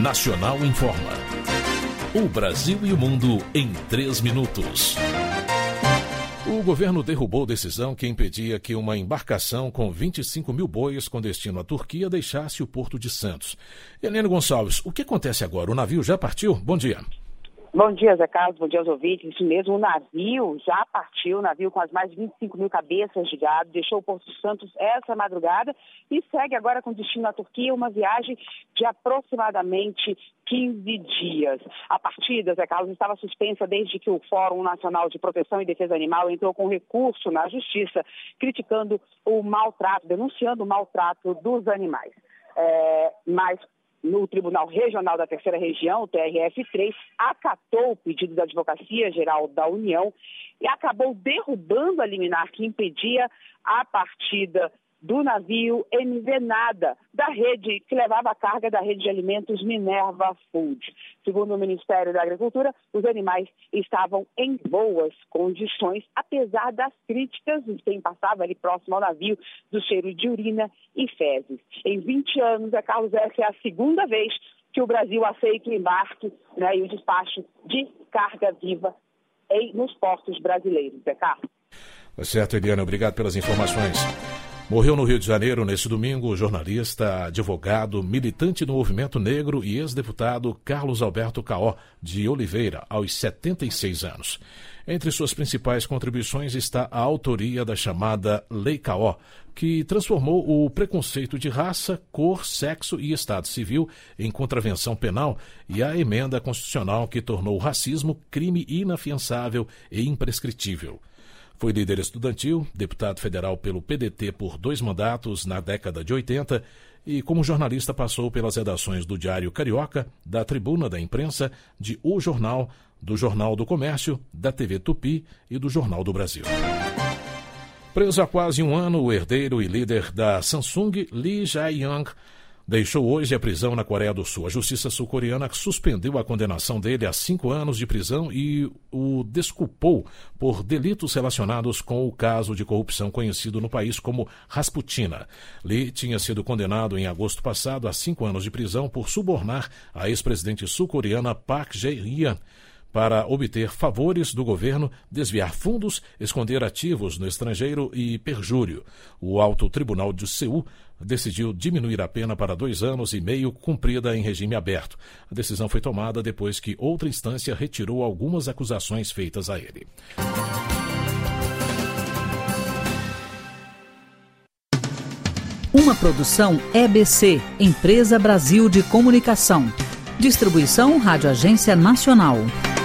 Nacional Informa. O Brasil e o mundo em 3 minutos. O governo derrubou decisão que impedia que uma embarcação com 25 mil bois com destino à Turquia deixasse o Porto de Santos. Helena Gonçalves, o que acontece agora? O navio já partiu? Bom dia. Bom dia, Zé Carlos. Bom dia aos ouvintes. Isso mesmo, o navio já partiu, o navio com as mais de 25 mil cabeças de gado, deixou o Porto de Santos essa madrugada e segue agora com destino à Turquia, uma viagem de aproximadamente 15 dias. A partida, Zé Carlos, estava suspensa desde que o Fórum Nacional de Proteção e Defesa Animal entrou com recurso na Justiça, criticando o maltrato, denunciando o maltrato dos animais. Mas no Tribunal Regional da Terceira Região, o TRF3, acatou o pedido da Advocacia Geral da União e acabou derrubando a liminar que impedia a partida do navio MV Nada, da rede que levava a carga da rede de alimentos Minerva Food. Segundo o Ministério da Agricultura, os animais estavam em boas condições, apesar das críticas de quem passava ali próximo ao navio do cheiro de urina e fezes. Em 20 anos, Carlos, essa é a segunda vez que o Brasil aceita o embarque, e o despacho de carga viva nos portos brasileiros. Carlos. Tá certo, Eliana. Obrigado pelas informações. Morreu no Rio de Janeiro, neste domingo, o jornalista, advogado, militante do movimento negro e ex-deputado Carlos Alberto Caó de Oliveira, aos 76 anos. Entre suas principais contribuições está a autoria da chamada Lei Caó, que transformou o preconceito de raça, cor, sexo e estado civil em contravenção penal e a emenda constitucional que tornou o racismo crime inafiançável e imprescritível. Foi líder estudantil, deputado federal pelo PDT por 2 mandatos na década de 80 e, como jornalista, passou pelas redações do Diário Carioca, da Tribuna da Imprensa, de O Jornal, do Jornal do Comércio, da TV Tupi e do Jornal do Brasil. Preso há quase um ano, o herdeiro e líder da Samsung, Lee Jae-yong, deixou hoje a prisão na Coreia do Sul. A justiça sul-coreana suspendeu a condenação dele a 5 anos de prisão e o desculpou por delitos relacionados com o caso de corrupção conhecido no país como Rasputina. Lee tinha sido condenado em agosto passado a 5 anos de prisão por subornar a ex-presidente sul-coreana Park Jae-in para obter favores do governo, desviar fundos, esconder ativos no estrangeiro e perjúrio. O Alto Tribunal de Seul decidiu diminuir a pena para 2 anos e meio, cumprida em regime aberto. A decisão foi tomada depois que outra instância retirou algumas acusações feitas a ele. Uma produção EBC, Empresa Brasil de Comunicação. Distribuição Rádio Agência Nacional.